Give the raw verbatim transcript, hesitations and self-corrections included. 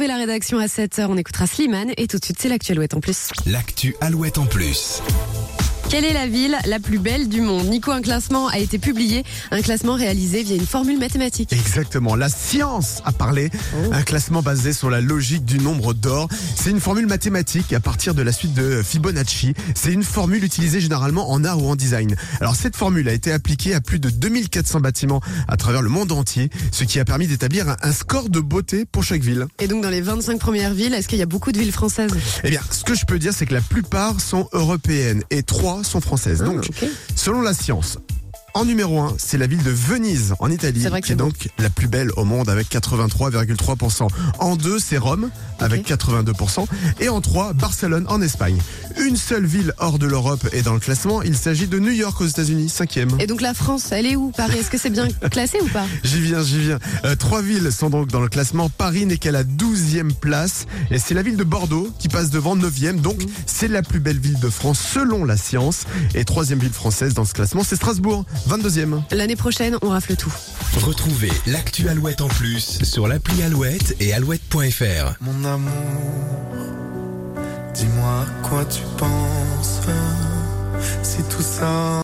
retrouver la rédaction à sept heures. On écoutera Slimane et tout de suite, c'est l'actu Alouette en plus. L'actu Alouette en plus. Quelle est la ville la plus belle du monde? Nico, un classement a été publié, un classement réalisé via une formule mathématique. Exactement, la science a parlé, oh. Un classement basé sur la logique du nombre d'or. C'est une formule mathématique à partir de la suite de Fibonacci. C'est une formule utilisée généralement en art ou en design. Alors cette formule a été appliquée à plus de deux mille quatre cents bâtiments à travers le monde entier, ce qui a permis d'établir un score de beauté pour chaque ville. Et donc dans les vingt-cinq premières villes, est-ce qu'il y a beaucoup de villes françaises? Eh bien, ce que je peux dire, c'est que la plupart sont européennes et trois sont françaises. Ah, donc, okay. Selon la science, en numéro un, c'est la ville de Venise, en Italie, c'est vrai que qui est bon. donc la plus belle au monde avec quatre-vingt-trois virgule trois pour cent. En deux, c'est Rome, avec okay. quatre-vingt-deux pour cent. Et en trois, Barcelone, en Espagne. Une seule ville hors de l'Europe est dans le classement. Il s'agit de New York aux États-Unis, cinquième. Et donc la France, elle est où? Paris, est-ce que c'est bien classé ou pas? J'y viens, j'y viens. Euh, trois villes sont donc dans le classement. Paris n'est qu'à la douzième place. Et c'est la ville de Bordeaux qui passe devant neuvième. Donc, mmh. c'est la plus belle ville de France selon la science. Et troisième ville française dans ce classement, c'est Strasbourg, vingt-deuxième. L'année prochaine, on rafle tout. Retrouvez l'actu Alouette en plus sur l'appli Alouette et alouette point f r. Mon amour, dis-moi à quoi tu penses, si tout ça...